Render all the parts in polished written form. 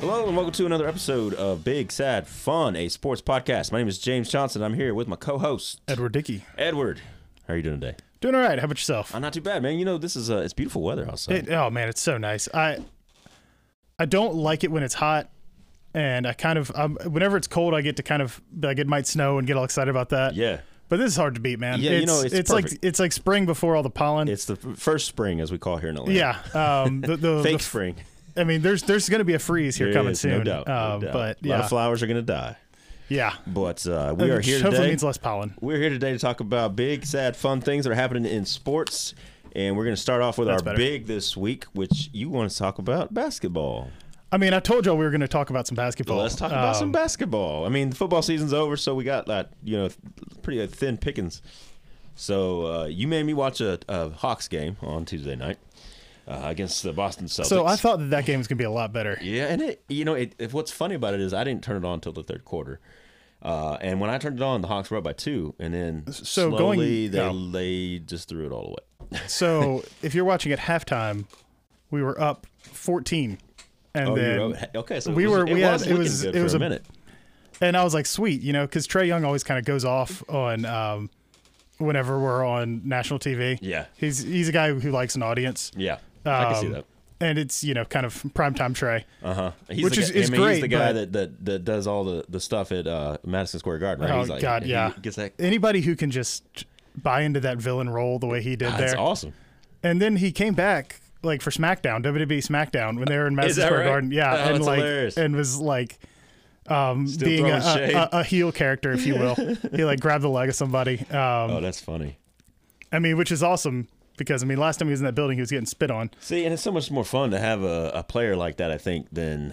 Hello and welcome to another episode of Big Sad Fun, a sports podcast. My name is James Johnson. I'm here with my co-host Edward Dickey. Edward, how are you doing today? Doing all right. How about yourself? Not too bad, man. You know, this is it's beautiful weather outside. Oh man, it's so nice. I don't like it when it's hot, and I kind of whenever it's cold, I get to kind of like it might snow and get all excited about that. Yeah. But this is hard to beat, man. Yeah, it's like spring before all the pollen. It's the first spring, as we call here in Atlanta. Yeah. Fake spring. I mean, there's going to be a freeze here coming soon. No doubt. But a lot of flowers are going to die. Yeah. But we are here today. Hopefully means less pollen. We're here today to talk about big, sad, fun things that are happening in sports. And we're going to start off with our big this week, which you want to talk about basketball. I mean, I told y'all we were going to talk about some basketball. Let's talk about some basketball. I mean, the football season's over, so we got that, pretty thin pickings. So you made me watch a Hawks game on Tuesday night against the Boston Celtics. So I thought that game was going to be a lot better. Yeah, and what's funny about it is I didn't turn it on until the third quarter. And when I turned it on, the Hawks were up by 2, and then slowly they just threw it all away. So if you're watching at halftime, we were up 14. And okay, so it was a minute. And I was like, sweet, because Trae Young always kind of goes off on whenever we're on national TV. Yeah. He's a guy who likes an audience. Yeah, I can see that. And it's, kind of primetime Trae. Uh-huh. Which is great. He's the guy that does all the stuff at Madison Square Garden, right? Oh, he's like, God, yeah. He gets that. Anybody who can just buy into that villain role the way he did there. That's awesome. And then he came back like for SmackDown, WWE SmackDown, when they were in Madison Square Garden. Yeah. Oh, and hilarious. And was like being a heel character, if you will. He like grabbed the leg of somebody. Oh, that's funny. I mean, which is awesome because, last time he was in that building, he was getting spit on. See, and it's so much more fun to have a player like that, I think, than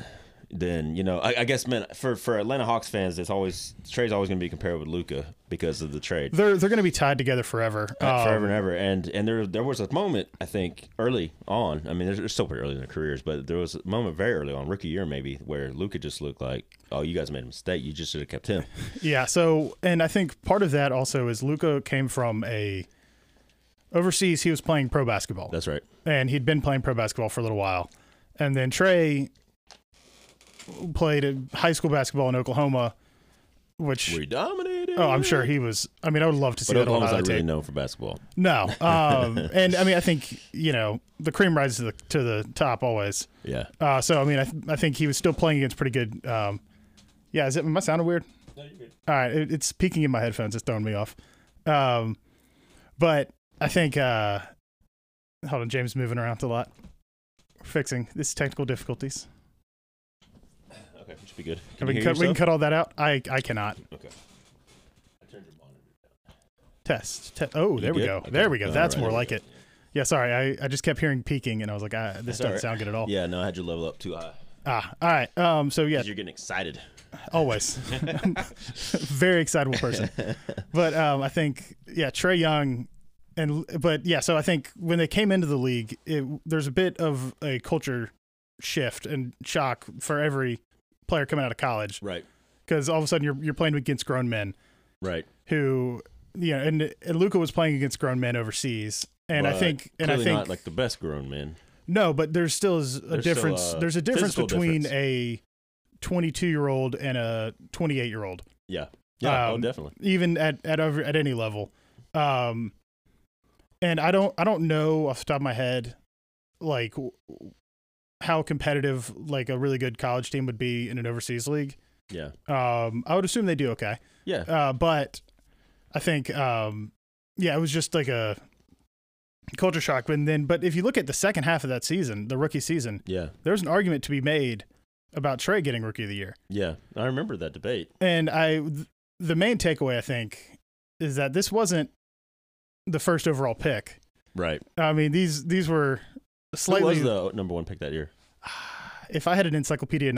I guess, man, for Atlanta Hawks fans, Trae's always going to be compared with Luka because of the trade. They're going to be tied together forever. Forever and ever. And there was a moment, I think, early on. I mean, they're still pretty early in their careers, but there was a moment very early on, rookie year maybe, where Luka just looked like, oh, you guys made a mistake. You just should have kept him. Yeah, so, and I think part of that also is Luka came from overseas, he was playing pro basketball. That's right. And he'd been playing pro basketball for a little while. And then Trae played high school basketball in Oklahoma, which we dominated. Oh, I'm sure he was. I would love to see that. Oklahoma's not really known for basketball. No, and I think the cream rises to the top always. Yeah. So I think he was still playing against pretty good. Yeah. Am I sounding weird? No, you're good. All right, it's peaking in my headphones. It's throwing me off. But I think. Hold on, James, moving around a lot. We're fixing this technical difficulties. Okay, it should be good. We can cut all that out. I cannot. Okay. I turned your monitor down. Test. Oh, there we go. Okay. There we go. That's right, more like it. Yeah, sorry. I just kept hearing peaking, and I was like, this doesn't sound good at all. Yeah, no, I had you level up too high. All right. So yeah, you're getting excited. Always. Very excitable person. But I think Trae Young, so I think when they came into the league, there's a bit of a culture shift and shock for every player coming out of college, right? Because all of a sudden you're playing against grown men, right? Who, and Luka was playing against grown men overseas, and I think not like the best grown men. No, but there still is a difference. There's a difference between a 22-year-old and a 28-year-old. Yeah, yeah, definitely. Even at any level, and I don't know off the top of my head, like, how competitive like a really good college team would be in an overseas league. Yeah. I would assume they do okay. Yeah. But I think, it was just like a culture shock. But if you look at the second half of that season, the rookie season, there's an argument to be made about Trae getting Rookie of the Year. Yeah, I remember that debate. And the main takeaway, I think, is that this wasn't the first overall pick. Right. I mean, these were slightly. Who was the number one pick that year? If I had an encyclopedic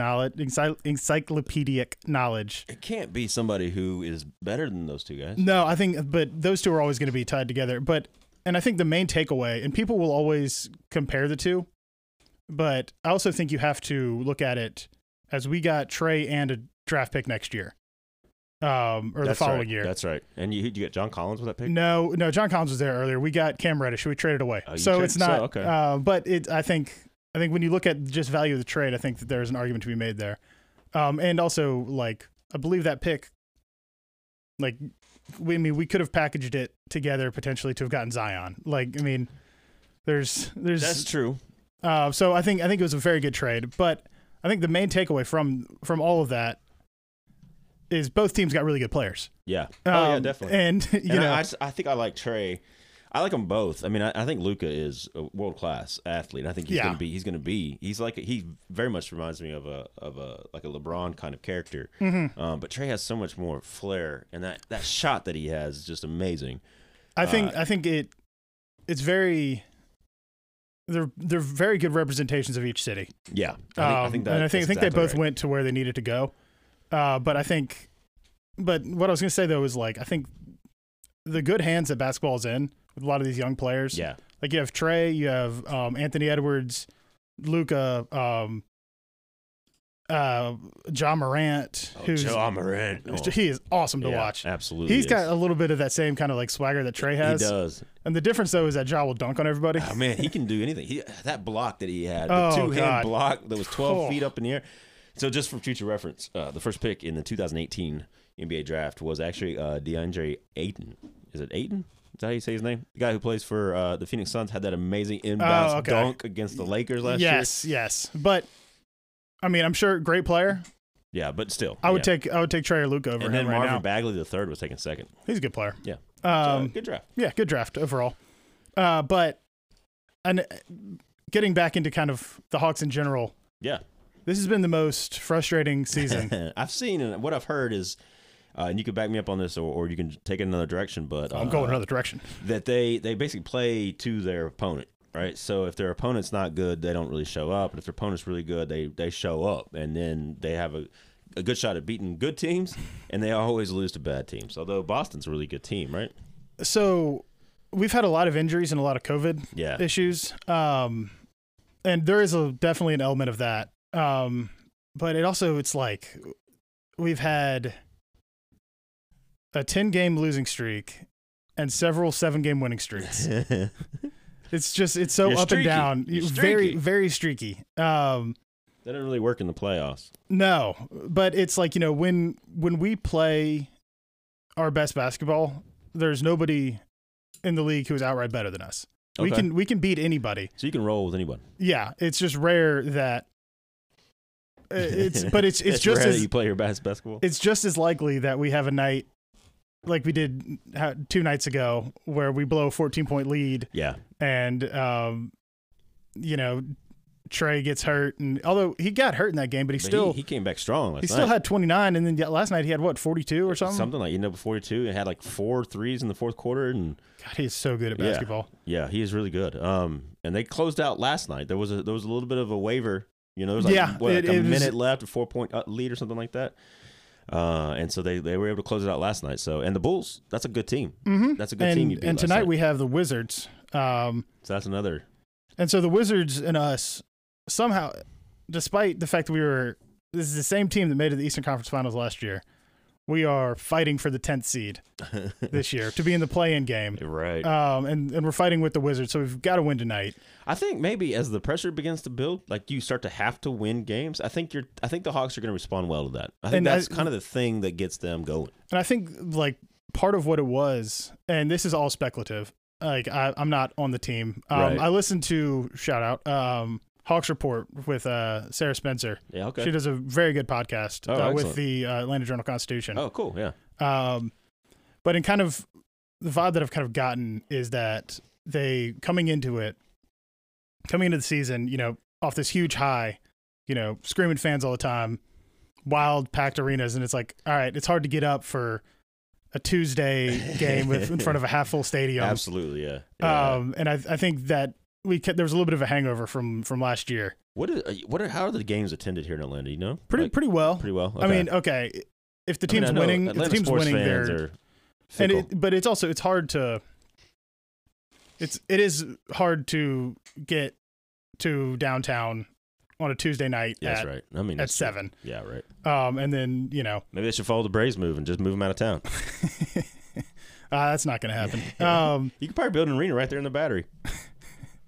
knowledge, it can't be somebody who is better than those two guys. No, I think, but those two are always going to be tied together. And I think the main takeaway, and people will always compare the two, but I also think you have to look at it as we got Trae and a draft pick next year, the following year. That's right. And you get John Collins with that pick? No, John Collins was there earlier. We got Cam Reddish. We traded away, so it's not. Okay. But I think I think when you look at just value of the trade, I think that there's an argument to be made there. And also, like, I believe that pick, like, we could have packaged it together potentially to have gotten Zion. Like, I mean, there's That's true. So I think it was a very good trade, but I think the main takeaway from all of that is both teams got really good players. Yeah. Yeah, definitely. And you know, I think I like Trey. I like them both. I mean, I think Luka is a world class athlete. I think he's going to be. He very much reminds me of a like a LeBron kind of character. Mm-hmm. But Trey has so much more flair, and that shot that he has is just amazing. I think it's very. They're very good representations of each city. Yeah, I think they both went to where they needed to go. But what I was going to say though is, like, I think the good hands that basketball's in with a lot of these young players. Yeah, like you have Trey, you have Anthony Edwards, Luka, John Morant. John Morant. He is awesome to watch. Absolutely, he's got a little bit of that same kind of like swagger that Trey has. He does. And the difference though is that Ja will dunk on everybody. Oh man, he can do anything. That block that he had, the two-hand block that was 12 feet up in the air. So just for future reference, the first pick in the 2018 NBA draft was actually DeAndre Ayton. Is it Ayton? Is that how you say his name? The guy who plays for the Phoenix Suns had that amazing inbounds dunk against the Lakers last year. Yes. But I mean, I'm sure great player. Yeah, but still, I would take Trey or Luka over him right now. And then Marvin Bagley the third was taken second. He's a good player. Yeah, good draft. Yeah, good draft overall. But getting back into kind of the Hawks in general. Yeah. This has been the most frustrating season. I've seen, and what I've heard is, and you can back me up on this, or you can take it another direction. But I'm going another direction. That they basically play to their opponent, right? So if their opponent's not good, they don't really show up, and if their opponent's really good, they show up, and then they have a good shot at beating good teams, and they always lose to bad teams. Although Boston's a really good team, right? So we've had a lot of injuries and a lot of COVID issues, and there is definitely an element of that. But it's like we've had a 10-game losing streak and several 7-game winning streaks. It's so You're up streaky. and down. Very, very streaky. That didn't really work in the playoffs. No, but it's like, you know, when we play our best basketball, there's nobody in the league who is outright better than us. Okay. We can beat anybody. So you can roll with anyone. Yeah, it's just rare that it's it's just rare as that you play your best basketball. It's just as likely that we have a night like we did 2 nights ago where we blow a 14-point lead. Yeah. And you know, Trey gets hurt, and although he got hurt in that game, but he came back strong last night. He still had 29, and then last night he had 42 or something? Something like, 42 and had like 4 threes in the fourth quarter. And God, he's so good at basketball. Yeah, he is really good. And they closed out last night. There was a little bit of a waiver. You know, there was like a minute left, a 4-point lead or something like that. And so they were able to close it out last night. So, and the Bulls, that's a good team. Mm-hmm. That's a good team. And tonight we have the Wizards. So that's another. And so the Wizards and us somehow, despite the fact that this is the same team that made it to the Eastern Conference Finals last year, we are fighting for the 10th seed this year to be in the play-in game. Right. And we're fighting with the Wizards, so we've got to win tonight. I think maybe as the pressure begins to build, like you start to have to win games. I think the Hawks are going to respond well to that. I think that's kind of the thing that gets them going. And I think like part of what it was, and this is all speculative. Like I'm not on the team. Right. I listened to Hawks Report with Sarah Spencer. Yeah, okay. She does a very good podcast with the Atlanta Journal-Constitution. Oh, cool, yeah. But in kind of the vibe that I've kind of gotten is that they coming into the season, you know, off this huge high, you know, screaming fans all the time, wild packed arenas, and it's like, all right, it's hard to get up for a Tuesday game in front of a half full stadium. Absolutely, yeah. And I think that there was a little bit of a hangover from last year. How are the games attended here in Atlanta? You know, pretty well. Pretty well. Okay. I mean, if the team's winning, but it's hard to. It is hard to get to downtown on a Tuesday night. That's right. I mean, at 7. Yeah, right. And then maybe they should follow the Braves move and just move them out of town. That's not going to happen. You could probably build an arena right there in the Battery.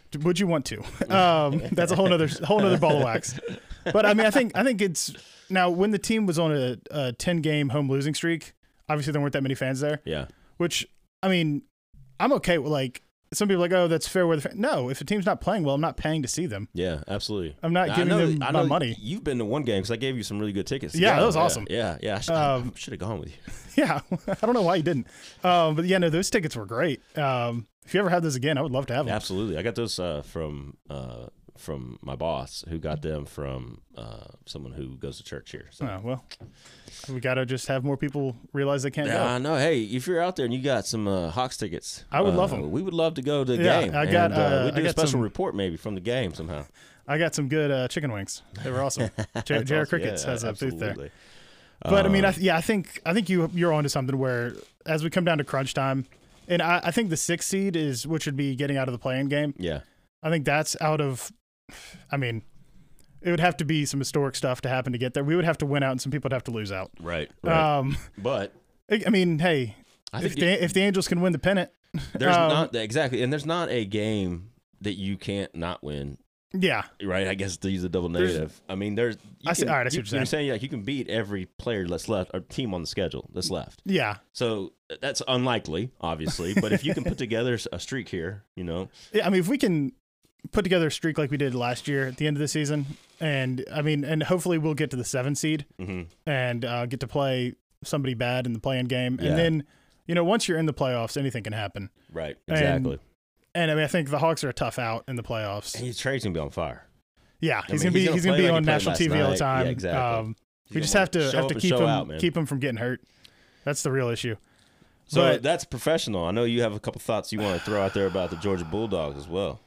Would you want to? That's a whole nother ball of wax. But I mean, I think it's now when the team was on a 10-game home losing streak. Obviously, there weren't that many fans there. Yeah. Which I mean, I'm okay with like some people are like, oh, that's fair weather. No, if the team's not playing well, I'm not paying to see them. Yeah, absolutely. I'm not giving them my money. You've been to one game because I gave you some really good tickets. Yeah, that was awesome. Yeah. I should have gone with you. Yeah, I don't know why you didn't. But yeah, no, those tickets were great. If you ever have those again, I would love to have them. Absolutely. I got those from my boss, who got them from someone who goes to church here. So. Oh, well, we got to just have more people realize they can't go. I know. Hey, if you're out there and you got some Hawks tickets, I would love them. We would love to go to the game. We'd do a special report maybe from the game somehow. I got some good chicken wings. They were awesome. Jared awesome. Crickets has a absolutely. booth there. But I mean, I think you're onto something where as we come down to crunch time, and I think the 6th seed is which would be getting out of the play-in game. Yeah, I think that's out of. I mean, it would have to be some historic stuff to happen to get there. We would have to win out, and some people would have to lose out. Right. But I mean, hey, if the Angels can win the pennant, there's not exactly, and there's not a game that you can't not win. Yeah. Right. I guess to use a double negative. I mean, there's. All right, I see what you're saying. Like you can beat every player that's left or team on the schedule that's left. Yeah. So that's unlikely, obviously. But if you can put together a streak here, Yeah. I mean, if we can put together a streak like we did last year at the end of the season, and I mean, and hopefully we'll get to the 7 seed and get to play somebody bad in the play-in game, and then once you're in the playoffs, anything can happen. Right. Exactly. And I mean, I think the Hawks are a tough out in the playoffs. And Trade's gonna be on fire. Yeah, he's gonna be on national TV all the time. Yeah, exactly. We just have to keep him from getting hurt. That's the real issue. So that's professional. I know you have a couple thoughts you want to throw out there about the Georgia Bulldogs as well.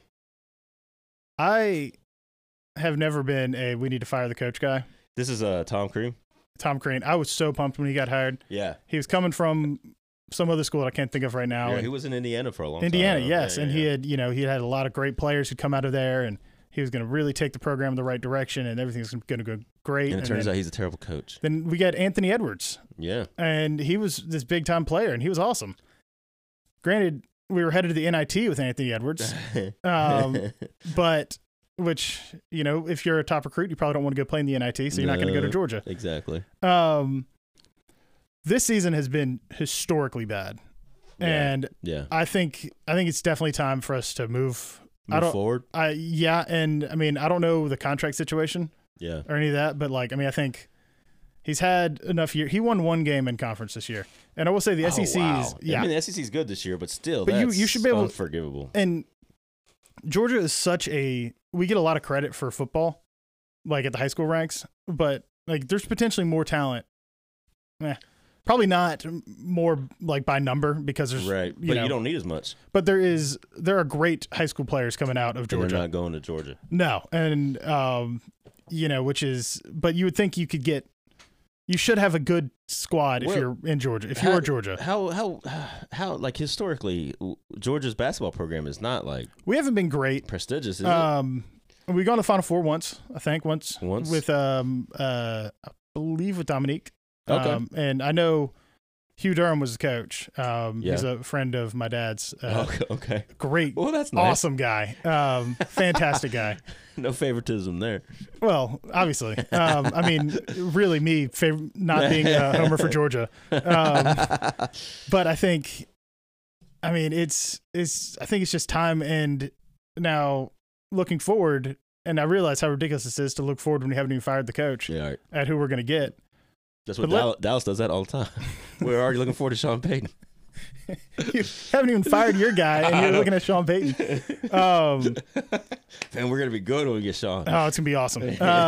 I have never been a we need to fire the coach guy. This is Tom Crean. Tom Crean. I was so pumped when he got hired. Yeah, he was coming from some other school that I can't think of right now. Yeah, he was in Indiana for a long time. Indiana, yes. Yeah, and he had a lot of great players who'd come out of there, and he was going to really take the program in the right direction, and everything's going to go great. And it turns out he's a terrible coach. Then we got Anthony Edwards. Yeah. And he was this big-time player, and he was awesome. Granted, we were headed to the NIT with Anthony Edwards. But, which, if you're a top recruit, you probably don't want to go play in the NIT, so you're not going to go to Georgia. Exactly. This season has been historically bad, and I think it's definitely time for us to move forward. And I mean, I don't know the contract situation, or any of that, but I think he's had enough year. He won 1 game in conference this year, and I will say the SEC's I mean, the SEC's good this year, but still, you should be able unforgivable. And Georgia is we get a lot of credit for football, like at the high school ranks, but there's potentially more talent. Probably not more by number because there's right, but you don't need as much. But there are great high school players coming out of Georgia. They're not going to Georgia. No, and but you would think you should have a good squad if you're in Georgia. If you are Georgia, how historically Georgia's basketball program is not we haven't been great, prestigious. Is it? We gone to Final Four once, I think once with I believe with Dominique. Okay. And I know Hugh Durham was the coach. He's a friend of my dad's. Okay. Great. Well, that's nice. Awesome guy. Fantastic guy. No favoritism there. Well, obviously. I mean, really me not being a homer for Georgia. But I think, I mean, I think it's just time. And now looking forward, and I realize how ridiculous this is to look forward when you haven't even fired the coach at who we're going to get. That's what Dallas does that all the time. We're already looking forward to Sean Payton. You haven't even fired your guy, and you're looking at Sean Payton. And we're going to be good when we get Sean. Oh, it's going to be awesome.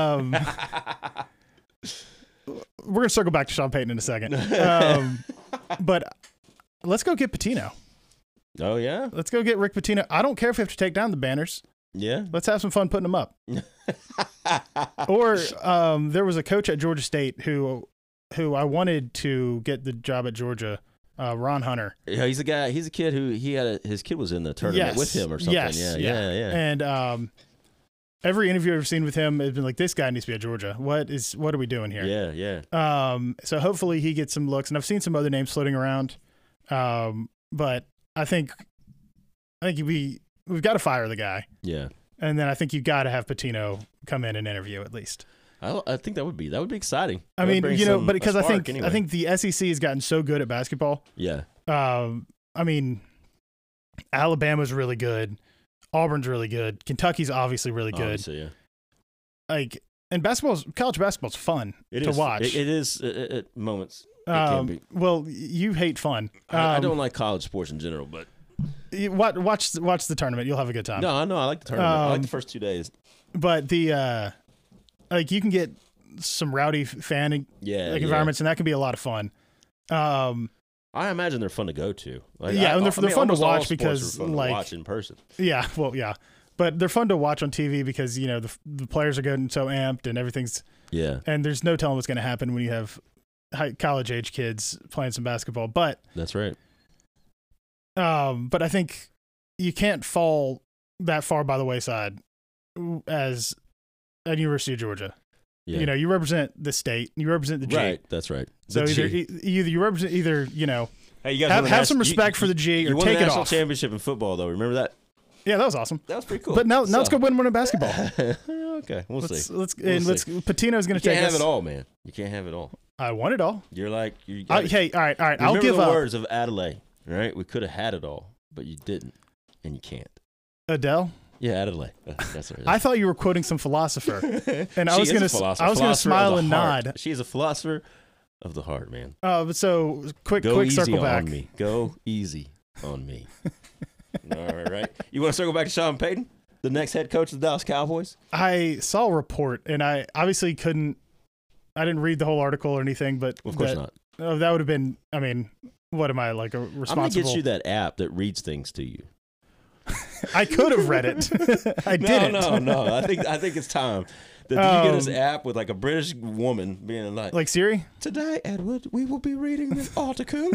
We're going to circle back to Sean Payton in a second. But let's go get Pitino. Oh, yeah? Let's go get Rick Pitino. I don't care if we have to take down the banners. Yeah. Let's have some fun putting them up. Or there was a coach at Georgia State who I wanted to get the job at Georgia, Ron Hunter. Yeah, he's a guy. He's a kid who his kid was in the tournament with him or something. Yes, yeah. And every interview I've ever seen with him has been like, this guy needs to be at Georgia. What are we doing here? Yeah. So hopefully he gets some looks, and I've seen some other names floating around. But I think we've got to fire the guy. Yeah. And then I think you got to have Patino come in and interview at least. I think that would be exciting. I mean, but because I think the SEC has gotten so good at basketball. Yeah. I mean, Alabama's really good. Auburn's really good. Kentucky's obviously really good. Obviously, yeah. Like, and college basketball's fun to watch. It is at moments. It can be. Well, you hate fun. I don't like college sports in general, but watch the tournament. You'll have a good time. No, I know. I like the tournament. I like the first 2 days. But the like you can get some rowdy fan environments, and that can be a lot of fun. I imagine they're fun to go to. Like, and they're fun to watch because like watch in person. Yeah, well, yeah, but they're fun to watch on TV because the players are good and so amped and everything's and there's no telling what's going to happen when you have college age kids playing some basketball. But that's right. But I think you can't fall that far by the wayside as at University of Georgia. Yeah. You represent the state. You represent the G. Right, that's right. So either you represent hey, you guys have some respect for the G or take it off. You won the national championship in football, though. Remember that? Yeah, that was awesome. That was pretty cool. But now let's go win one in basketball. Okay, we'll see. Patino's going to take us. You can't have it all, man. You can't have it all. I want it all. You're like hey, all right. I'll give up. Remember the words of Adelaide, right? We could have had it all, but you didn't, and you can't. Adele. Yeah, Adelaide. That's right. I thought you were quoting some philosopher, and I was going to smile and nod. She is a philosopher of the heart, man. So quick easy circle back. On me. Go easy on me. All right. You want to circle back to Sean Payton, the next head coach of the Dallas Cowboys? I saw a report, and I obviously couldn't. I didn't read the whole article or anything, but of course not. That would have been. I mean, what am I like a responsible? I'm gonna get you that app that reads things to you. I could have read it. I didn't. No. I think it's time that you get this app with like a British woman being like Siri. Today, Edward, we will be reading this article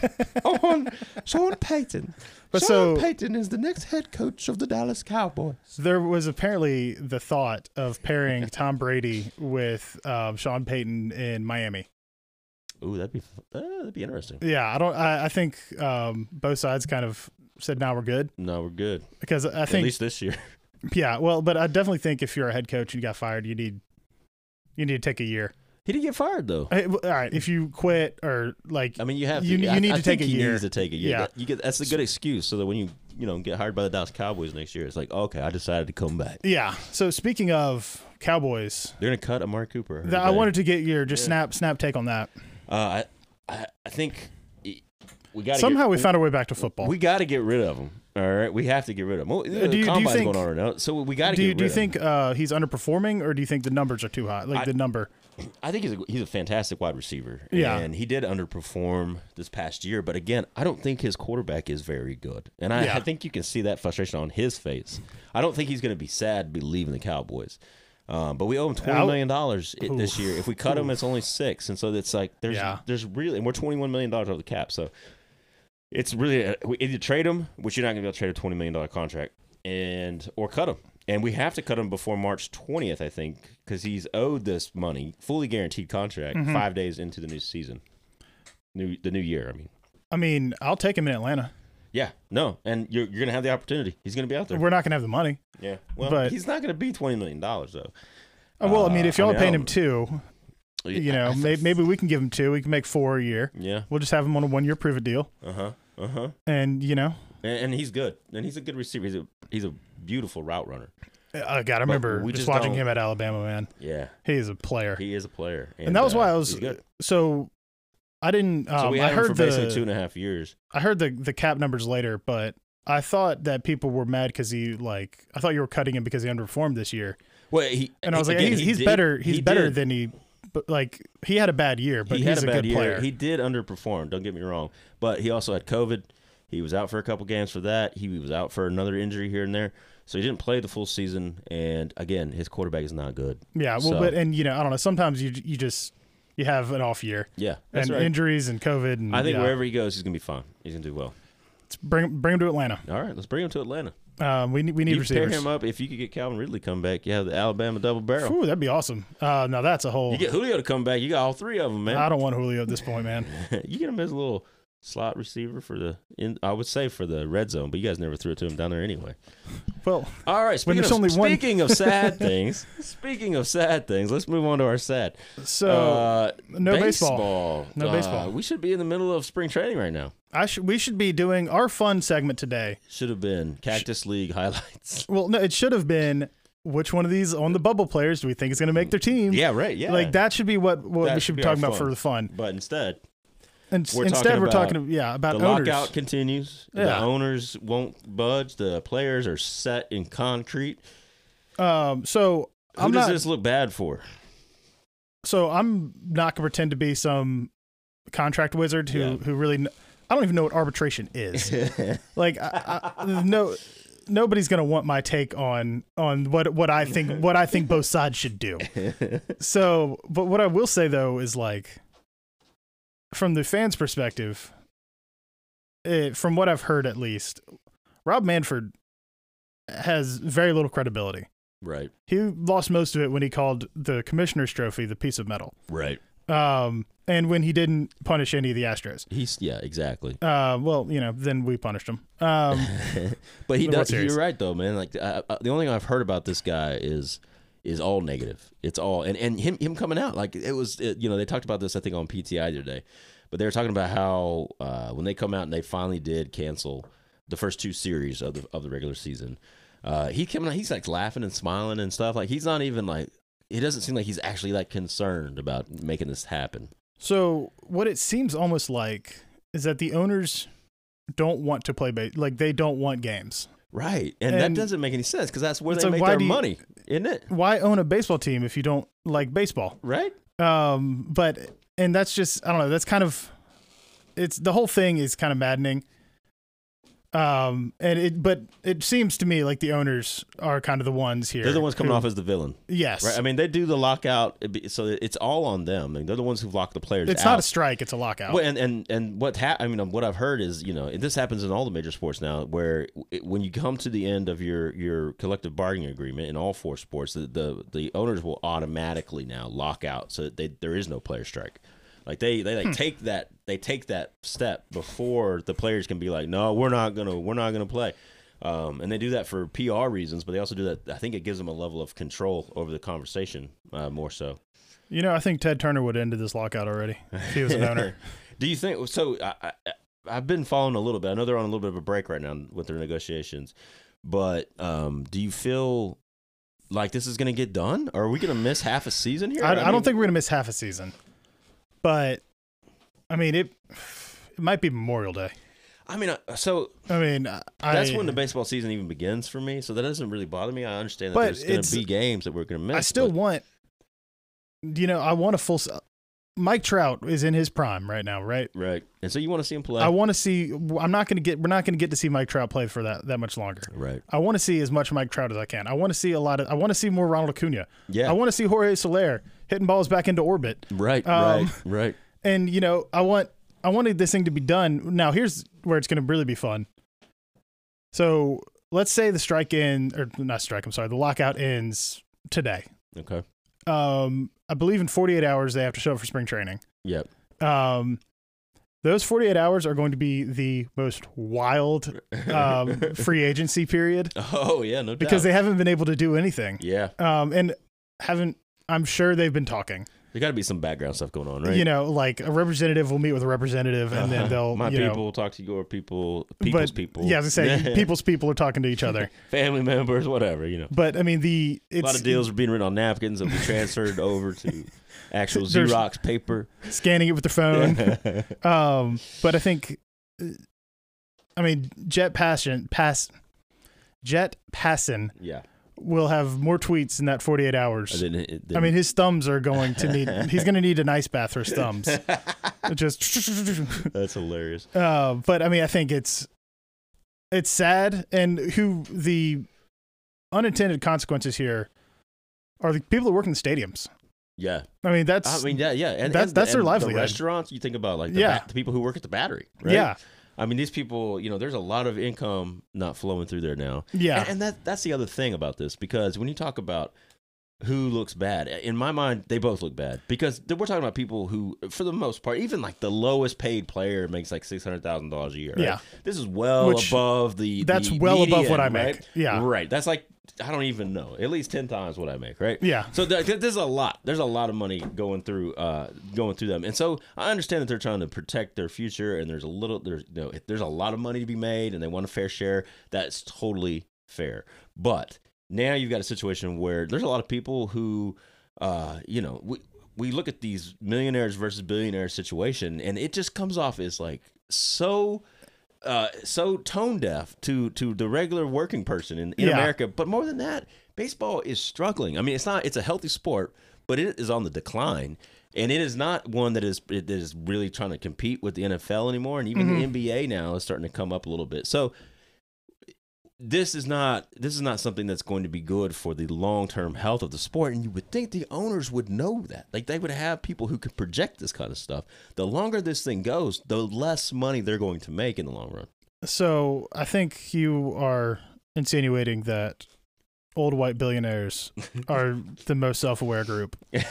on Sean Payton. Sean Payton is the next head coach of the Dallas Cowboys. There was apparently the thought of pairing Tom Brady with Sean Payton in Miami. Ooh, that'd be interesting. Yeah, I think both sides kind of said, "Now we're good." No, we're good because I think at least this year. Yeah, well, but I definitely think if you're a head coach and you got fired, you need to take a year. He didn't get fired though. All right, if you quit or you have to. You need to take a year. He needs to take a year. Yeah, that's a good excuse so that when you get hired by the Dallas Cowboys next year, it's like, okay, I decided to come back. Yeah. So speaking of Cowboys, they're gonna cut Amari Cooper. I wanted to get your snap take on that. I think we got we found our way back to football. We got to get rid of him. All right, we have to get rid of him. Well, the combine's going on right now, so we got to get rid of him. Do you think he's underperforming, or do you think the numbers are too high? The number. I think he's a fantastic wide receiver. Yeah, and he did underperform this past year. But again, I don't think his quarterback is very good, and I think you can see that frustration on his face. I don't think he's going to be sad to be leaving the Cowboys. But we owe him $20 million this year. If we cut him, it's only $6 million, and so it's like there's really, and we're $21 million over the cap. So it's really we either trade him, which you're not going to be able to trade a $20 million contract, or cut him. And we have to cut him before March 20th, I think, because he's owed this money, fully guaranteed contract, 5 days into the new season, the new year. I mean, I'll take him in Atlanta. Yeah, no, and you're going to have the opportunity. He's going to be out there. We're not going to have the money. Yeah, well, he's not going to be $20 million though. Well, I mean, if y'all are paying him $2, maybe we can give him $2. We can make $4 a year. Yeah, we'll just have him on a 1-year prove-it deal. And and he's good, and he's a good receiver. He's a beautiful route runner. I remember just watching him at Alabama, man. Yeah, he is a player. He is a player, and that was why I was good. So I didn't. So we had him for basically 2.5 years. I heard the cap numbers later, but I thought that people were mad because I thought you were cutting him because he underperformed this year. Well, I was like, he's better. He's better than he. But he had a bad year, but he's a good player. He did underperform. Don't get me wrong, but he also had COVID. He was out for a couple games for that. He was out for another injury here and there, so he didn't play the full season. And again, his quarterback is not good. Yeah, well, so, but I don't know. Sometimes you have an off year. Yeah, that's right. Injuries and COVID. And, I think wherever he goes, he's gonna be fine. He's gonna do well. Let's bring him to Atlanta. All right, let's bring him to Atlanta. We need receivers. Pair him up. If you could get Calvin Ridley come back, you have the Alabama double barrel. Ooh, that'd be awesome. Now that's a whole. You get Julio to come back. You got all three of them, man. I don't want Julio at this point, man. You get him as a little slot receiver for I would say for the red zone, but you guys never threw it to him down there anyway. Well, all right. Speaking of sad things, let's move on to our sad. So no baseball. No baseball. We should be in the middle of spring training right now. We should be doing our fun segment today. Should have been Cactus League highlights. Well, no, it should have been. Which one of these on the bubble players do we think is going to make their team? Yeah, right. Yeah, like that should be what we should be talking about for the fun. But instead, we're talking about the owners. Lockout continues. Yeah. The owners won't budge. The players are set in concrete. So who does this look bad for? So I'm not going to pretend to be some contract wizard who really. I don't even know what arbitration is. Like nobody's going to want my take on what I think both sides should do. So, but what I will say though is like, from the fans' perspective, from what I've heard at least, Rob Manfred has very little credibility. Right. He lost most of it when he called the Commissioner's Trophy the piece of metal. Right. And when he didn't punish any of the Astros. Exactly. Well, then we punished him. But he does. You're right, though, man. Like the only thing I've heard about this guy is all negative. It's all and him coming out like it was. They talked about this I think on PTI the other day, but they were talking about how when they come out and they finally did cancel the first 2 series of the regular season, he coming out. He's like laughing and smiling and stuff. Like he's not even like. It doesn't seem like he's actually like concerned about making this happen. So what it seems almost like is that the owners don't want to play like they don't want games. Right. And that doesn't make any sense because that's where they make their money, isn't it? Why own a baseball team if you don't like baseball? Right. But that's just, I don't know, that's kind of, the whole thing is kind of maddening. But it seems to me like the owners are kind of the ones here. They're the ones coming off as the villain. Yes. Right. I mean, they do the lockout, so it's all on them. I mean, they're the ones who've locked the players out. It's not a strike, it's a lockout. Well, and what I've heard is, this happens in all the major sports now, where when you come to the end of your collective bargaining agreement in all 4 sports, the owners will automatically now lock out, so that there is no player strike. Like they take that step before the players can be like, no, we're not gonna play, and they do that for PR reasons, but they also do that. I think it gives them a level of control over the conversation more so. I think Ted Turner would have ended this lockout already if he was an owner. Do you think so? I've been following a little bit. I know they're on a little bit of a break right now with their negotiations, but do you feel like this is going to get done, or are we going to miss half a season here? I don't think we're going to miss half a season. But, I mean, it might be Memorial Day. That's when the baseball season even begins for me, so that doesn't really bother me. I understand that there's going to be games that we're going to miss. I still want, I want a full. Mike Trout is in his prime right now, right? Right. And so you want to see him play? I want to see. We're not going to get to see Mike Trout play for that much longer. Right. I want to see as much Mike Trout as I can. I want to see I want to see more Ronald Acuna. Yeah. I want to see Jorge Soler hitting balls back into orbit. Right. Right. And I wanted this thing to be done. Now here's where it's going to really be fun. So let's say the lockout ends today. Okay. I believe in 48 hours they have to show up for spring training. Yep. Those 48 hours are going to be the most wild free agency period. Oh yeah, no doubt. Because they haven't been able to do anything. Yeah. I'm sure they've been talking. There got to be some background stuff going on, right? Like a representative will meet with a representative, and then they'll people will talk to your people's people. Yeah, as I say, people's people are talking to each other, family members, whatever, But I mean, a lot of deals are being written on napkins and be transferred over to actual Xerox paper, scanning it with their phone. But I think, Jet Passan. Yeah. Will have more tweets in that 48 hours. His thumbs are going to need. He's going to need an ice bath for his thumbs. That's hilarious. But I think it's sad, and who the unintended consequences here are the people who work in the stadiums. Yeah, that's. Yeah, and that's their livelihood. The restaurants, you think about the people who work at the Battery. Right? Yeah. These people, there's a lot of income not flowing through there now. Yeah. And that's the other thing about this, because when you talk about who looks bad. In my mind, they both look bad because we're talking about people who, for the most part, even like the lowest paid player makes like $600,000 a year. Right? Yeah. This is well above the. That's the well median, above what I make. Right? Yeah. Right. That's like, I don't even know. At least 10 times what I make, right? Yeah. So there's a lot. There's a lot of money going through them, and so I understand that they're trying to protect their future, and there's a lot of money to be made, and they want a fair share. That's totally fair. But now you've got a situation where there's a lot of people who, we look at these millionaires versus billionaires situation, and it just comes off as like so tone deaf to the regular working person in America. But more than that, baseball is struggling. I mean, it's a healthy sport, but it is on the decline. And it is not one that is really trying to compete with the NFL anymore. And even the NBA now is starting to come up a little bit. So this is not something that's going to be good for the long-term health of the sport. And you would think the owners would know that. Like, they would have people who could project this kind of stuff. The longer this thing goes, the less money they're going to make in the long run. So I think you are insinuating that old white billionaires are the most self-aware group.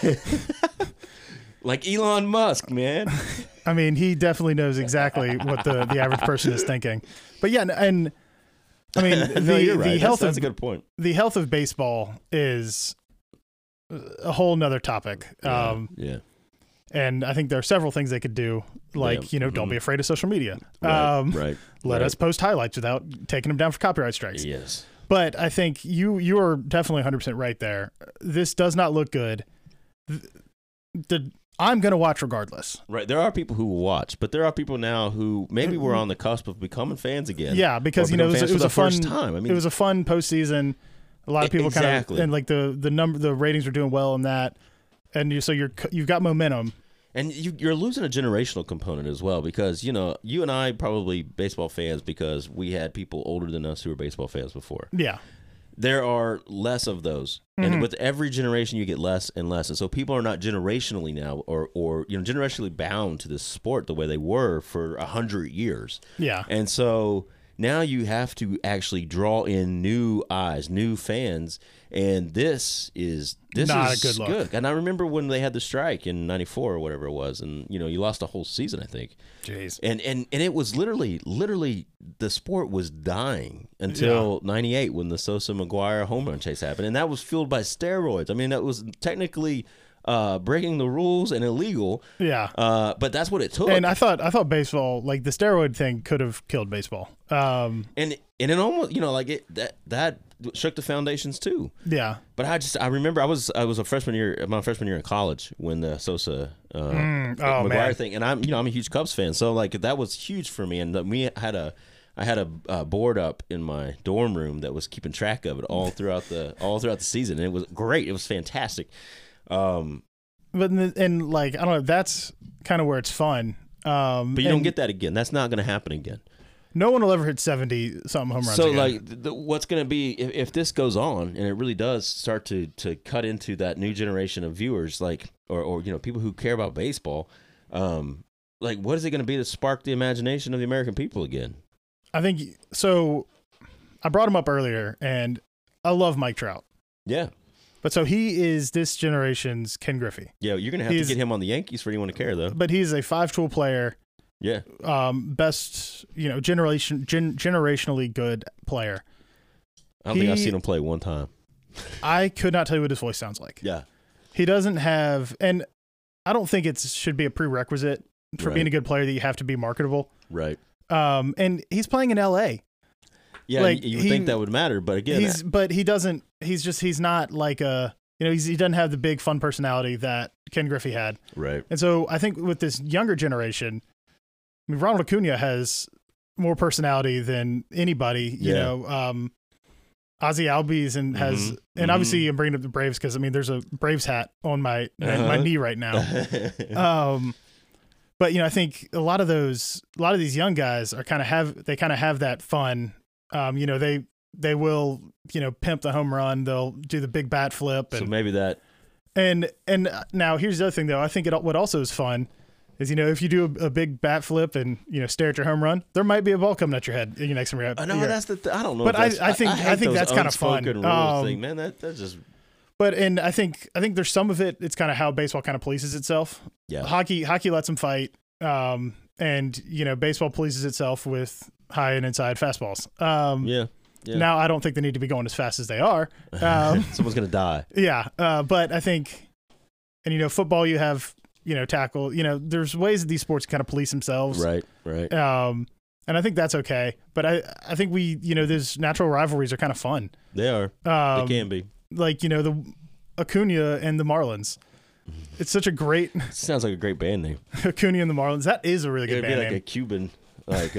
Like Elon Musk, man. I mean, he definitely knows exactly what the average person is thinking. But yeah, and I mean, the health that's a good point. The health of baseball is a whole nother topic. Yeah. And I think there are several things they could do, like, don't be afraid of social media. Right. Let us post highlights without taking them down for copyright strikes. Yes. But I think you are definitely 100% right there. This does not look good. I'm going to watch regardless. Right. There are people who will watch, but there are people now who maybe were on the cusp of becoming fans again. Yeah, because it was a fun time. I mean, it was a fun postseason. A lot of people kind of, and like the ratings were doing well in that, and you've got momentum. And you're losing a generational component as well, because you and I probably baseball fans because we had people older than us who were baseball fans before. Yeah. There are less of those, and with every generation you get less and less, and so people are not generationally now, or generationally bound to this sport the way they were for 100 years. Yeah, and so now you have to actually draw in new eyes, new fans, and this is not a good look. Good. And I remember when they had the strike in '94 or whatever it was, and you lost a whole season, I think. Jeez. And it was literally the sport was dying until '98 when the Sosa McGuire home run chase happened, and that was fueled by steroids. I mean, that was technically breaking the rules and illegal. Yeah. But that's what it took. And I thought baseball, like the steroid thing, could have killed baseball. And it almost that shook the foundations too. Yeah. But I remember I was a freshman year, my freshman year in college when the Sosa McGuire thing, and I'm a huge Cubs fan, so like that was huge for me. And I had a board up in my dorm room that was keeping track of it all throughout the season, and it was great. It was fantastic. But like I don't know, that's kind of where it's fun. But you don't get that again. That's not going to happen again. No one will ever hit 70-something home runs. So, again. What's going to be if this goes on and it really does start to cut into that new generation of viewers, like or people who care about baseball, like what is it going to be to spark the imagination of the American people again? I think so. I brought him up earlier, and I love Mike Trout. Yeah. But so he is this generation's Ken Griffey. Yeah, you're going to have to get him on the Yankees for anyone to care, though. But he's a 5-tool player. Yeah. Best, generationally good player. I don't think I've seen him play one time. I could not tell you what his voice sounds like. Yeah. He doesn't have, and I don't think it should be a prerequisite for being a good player that you have to be marketable. Right. And he's playing in LA. Yeah, like, you would think that would matter, but again, but he doesn't. He's not like he doesn't have the big fun personality that Ken Griffey had. Right. And so I think with this younger generation, I mean, Ronald Acuna has more personality than anybody. You know, Ozzie Albies has, and obviously I'm bringing up the Braves because I mean, there's a Braves hat on my knee right now. But I think a lot of these young guys are kind of have that fun. They will, pimp the home run. They'll do the big bat flip. And, so maybe that. And now here's the other thing though. I think what also is fun is, if you do a big bat flip and, stare at your home run, there might be a ball coming at your head in your next time. I know that's I don't know. But I think that's kind of fun. Thing, man, that's just and I think there's some of it. It's kind of how baseball kind of polices itself. Yeah. Hockey lets them fight. And baseball polices itself with high and inside fastballs. Yeah. Now I don't think they need to be going as fast as they are. Someone's gonna die. Yeah. But I think, and football, you have tackle. There's ways that these sports kind of police themselves. Right. And I think that's okay. But I think those natural rivalries are kind of fun. They are. They can be. Like the Acuna and the Marlins. It's such a great Sounds like a great band name. Acuna and the Marlins. That is a really good It'd band be like name. a Cuban, like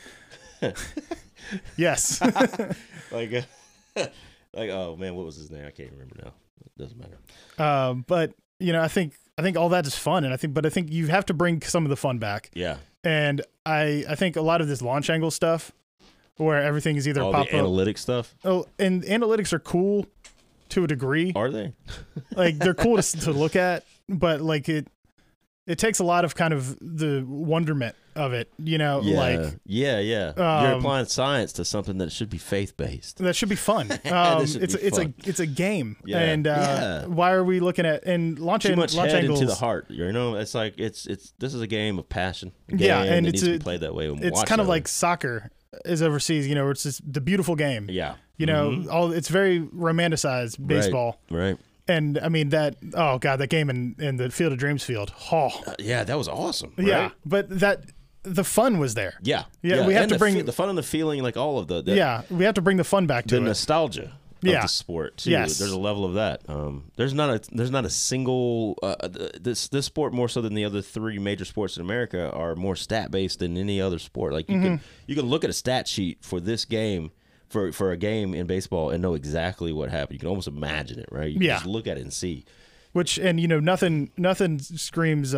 Yes. like oh man, what was his name? I can't remember now. It doesn't matter. But I think all that is fun, and I think you have to bring some of the fun back. Yeah. And I think a lot of this launch angle stuff, where everything is either all pop the up. analytic stuff. Oh, and analytics are cool to a degree. Are they? Like they're cool to look at, but like it takes a lot of kind of the wonderment of it, Yeah. like You're applying science to something that should be faith based. that should be fun. It's a game, Yeah. and why are we looking at and launch Too much launch head angles into the heart. It's like it's this is a game of passion. A Yeah, game and that it's needs to be played that way. And It's watched kind of that way. like soccer is overseas. It's just the beautiful game. Yeah. It's very romanticized baseball. Right. And I mean that game in the Field of Dreams field. Oh, Yeah, that was awesome. Right? yeah, but the fun was there. Yeah. Yeah, we have And to bring the fun and the feeling, like all of the yeah, we have to bring the fun back to the it. nostalgia of Yeah. the sport too. Yes. There's a level of that. There's not a single this sport, more so than the other three major sports in America, are more stat based than any other sport. Like you can look at a stat sheet for this game. For a game in baseball and know exactly what happened. You can almost imagine it, right? You can just look at it and see. Which and nothing screams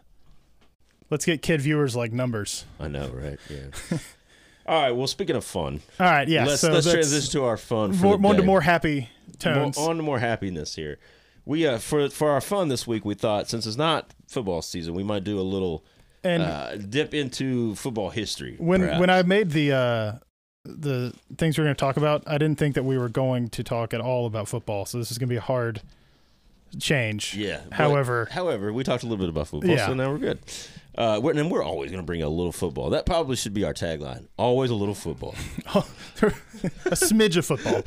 let's get kid viewers like numbers. I know, right? Yeah. All right. Well, speaking of fun, All right, yeah. let's that's transition to our fun. For more, the day. to more happy tones. On to more happiness here. We for our fun this week, we thought since it's not football season, we might do a little dip into football history. When I made the things we're going to talk about, I didn't think that we were going to talk at all about football. So this is going to be a hard change. Yeah. However, we talked a little bit about football, so now we're good. We're always going to bring a little football. That probably should be our tagline. Always a little football. a smidge of football.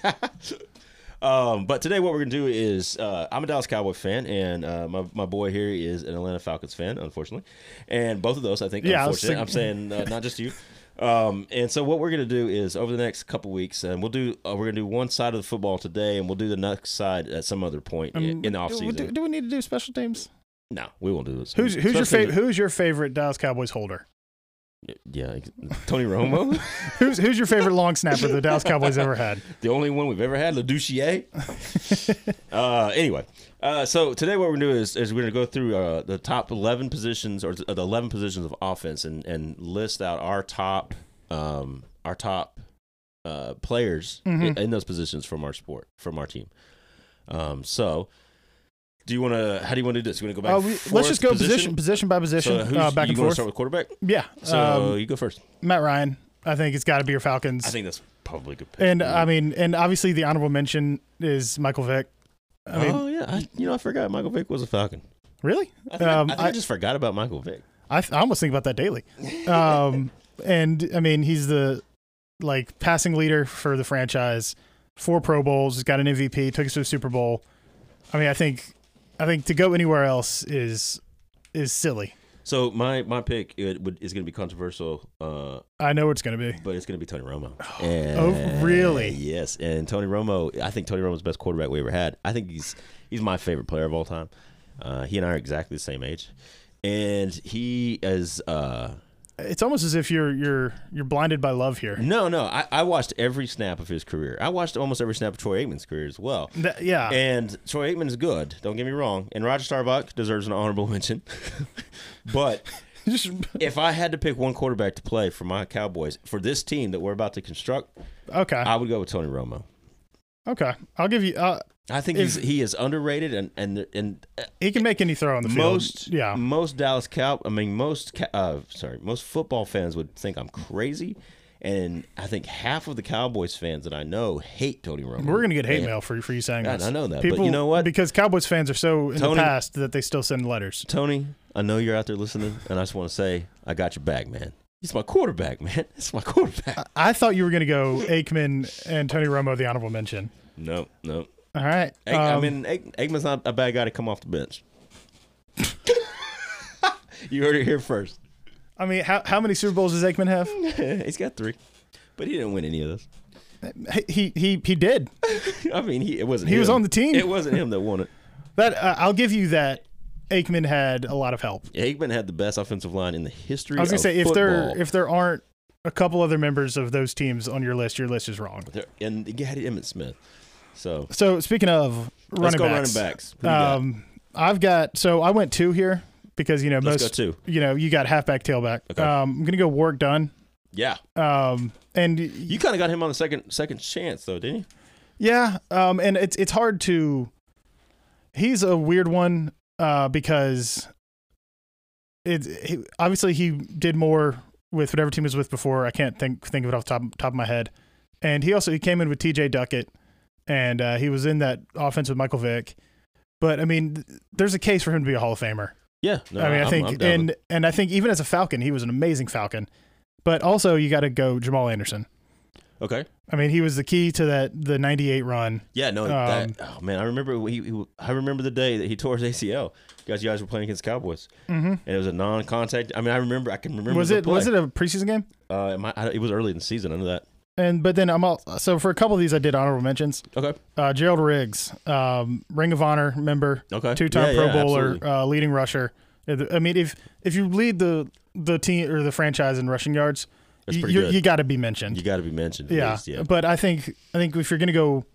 But today what we're going to do is I'm a Dallas Cowboy fan, and my boy here is an Atlanta Falcons fan, unfortunately. And both of those, I think, unfortunate. I'm saying not just you. And so what we're going to do is over the next couple weeks, and we're going to do one side of the football today, and we'll do the next side at some other point in the offseason. Do we need to do special teams? No, we won't do this. Who's your favorite Dallas Cowboys holder? Yeah, Tony Romo. who's your favorite long snapper the Dallas Cowboys ever had? The only one we've ever had, LaDouchier. Anyway, so today what we're going to do is we're going to go through the top 11 positions, or the 11 positions of offense, and list out our top players in those positions from our sport, from our team. So. How do you want to do this? You want to go back? Let's just go position by position, so back and you forth. Want to start with quarterback? Yeah. So you go first. Matt Ryan. I think it's got to be your Falcons. I think that's probably a good pick. And and obviously the honorable mention is Michael Vick. I forgot Michael Vick was a Falcon. Really? I just forgot about Michael Vick. I almost think about that daily. And I mean, he's the passing leader for the franchise. 4 Pro Bowls. He's got an MVP. Took us to a Super Bowl. I mean, I think to go anywhere else is silly. So my pick is going to be controversial. I know it's going to be, but it's going to be Tony Romo. Oh, really? Yes. And Tony Romo, I think Tony Romo's the best quarterback we ever had. I think he's my favorite player of all time. He and I are exactly the same age, and he is. It's almost as if you're blinded by love here. No. I watched every snap of his career. I watched almost every snap of Troy Aikman's career as well. Yeah. And Troy Aikman is good. Don't get me wrong. And Roger Staubach deserves an honorable mention. But if I had to pick one quarterback to play for my Cowboys for this team that we're about to construct, okay, I would go with Tony Romo. Okay, I'll give you. I think he is underrated, and he can make any throw on the field. Most Dallas most football fans would think I'm crazy, And I think half of the Cowboys fans that I know hate Tony Romo. We're gonna get hate mail for you saying God, this. I know that, People, but you know what? Because Cowboys fans are so in Tony- the past that they still send letters. Tony, I know you're out there listening, and I just want to say I got your back, man. He's my quarterback, man. It's my quarterback. I thought you were gonna go Aikman and Tony Romo, the honorable mention. No. All right. Aikman's not a bad guy to come off the bench. You heard it here first. I mean, how many Super Bowls does Aikman have? He's got 3, but he didn't win any of those. He did. I mean, it wasn't. He him. was on the team. It wasn't him that won it. That I'll give you that. Aikman had a lot of help. Aikman had the best offensive line in the history. I was gonna of say football. if there aren't a couple other members of those teams on your list is wrong. And you had Emmitt Smith. So speaking of let's go running backs. Who you got? I went 2 here because Let's go 2. you got halfback, tailback. Okay. I'm gonna go Warwick Dunn. Yeah. And You kind of got him on the second chance though, didn't you? yeah. And it's hard to. He's a weird one because obviously he did more with whatever team he was with before. I can't think of it off the top of my head. And he came in with T.J. Duckett, and he was in that offense with Michael Vick. But I mean, there's a case for him to be a Hall of Famer. Yeah, no, I mean, I think, I'm down with- and I think even as a Falcon, he was an amazing Falcon. But also, you got to go Jamal Anderson. okay. I mean, he was the key to the '98 run. Yeah, no, oh man, I remember I remember the day that he tore his ACL. You guys were playing against Cowboys, and it was a non-contact. I mean, I can remember. Was the it play. was it a preseason game? It was early in the season. I know that. But then so for a couple of these, I did honorable mentions. Okay. Gerald Riggs, Ring of Honor member, Okay. 2-time Pro Bowler, absolutely. leading rusher. I mean, if you lead the team or the franchise in rushing yards, That's pretty good. you got to be mentioned. You got to be mentioned. At Yeah. least, yeah. But I think if you're going to go,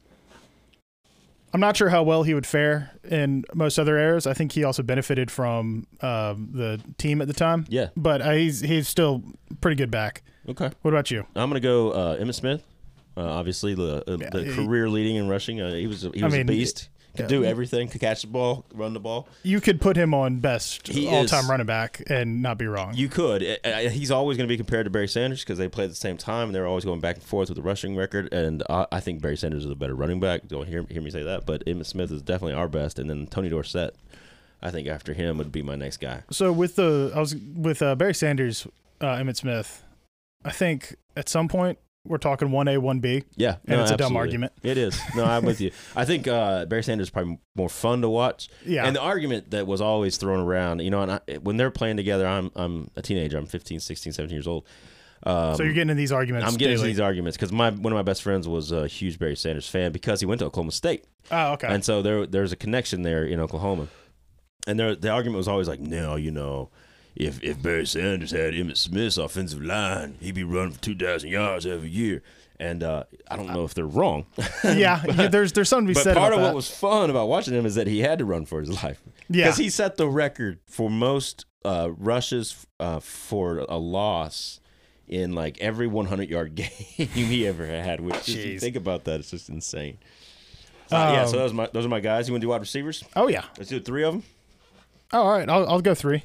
I'm not sure how well he would fare in most other eras. I think he also benefited from the team at the time. Yeah. But he's still pretty good back. Okay. What about you? I'm gonna go Emmitt Smith. Obviously, the career leading in rushing. He was a beast. Could do everything. Could catch the ball, run the ball. You could put him on best all-time is. running back and not be wrong. You could. He's always going to be compared to Barry Sanders because they play at the same time. And they're always going back and forth with the rushing record. And I think Barry Sanders is a better running back. Don't hear me say that. But Emmitt Smith is definitely our best. And then Tony Dorsett, I think after him would be my next guy. So with Barry Sanders, Emmitt Smith, I think at some point we're talking 1A, 1B. Yeah. And it's a dumb absolutely. argument. It is. No, I'm with you. I think Barry Sanders is probably more fun to watch. Yeah. And the argument that was always thrown around, and when they're playing together, I'm a teenager. I'm 15, 16, 17 years old. So you're getting in these arguments. I'm getting into daily. these arguments because one of my best friends was a huge Barry Sanders fan because he went to Oklahoma State. Oh, okay. And so there's a connection there in Oklahoma. And the argument was always like, no, if Barry Sanders had Emmitt Smith's offensive line, he'd be running for 2,000 yards every year. And I don't know if they're wrong. yeah, there's something to be But said part about of that. what was fun about watching him is that he had to run for his life. Yeah. Because he set the record for most rushes for a loss in like every 100-yard game he ever had. Which, if you think about that, it's just insane. So those are my guys. You want to do wide receivers? Oh yeah. Let's do 3 of them. Oh, all right, I'll go 3.